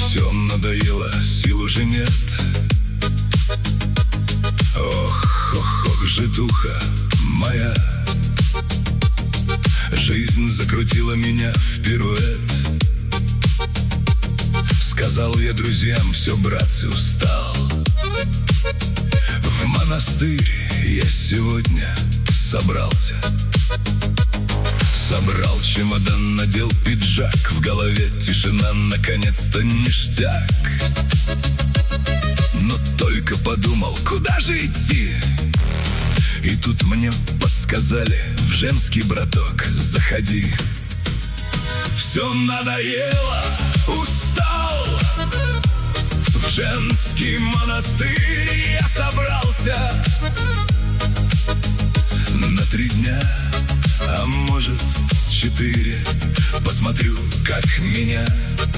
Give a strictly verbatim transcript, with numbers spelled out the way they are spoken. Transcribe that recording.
Все надоело, сил уже нет. Ох, ох, ох, житуха моя, жизнь закрутила меня в пируэт. Сказал я друзьям: все, братцы, устал. В монастырь я сегодня собрался. Собрал чемодан, надел пиджак, в голове тишина, наконец-то ништяк. Но только подумал, куда же идти? И тут мне подсказали: в женский, браток, заходи. Все надоело, устал. В женский монастырь я собрался на три дня, а может четыре. Посмотрю, как меня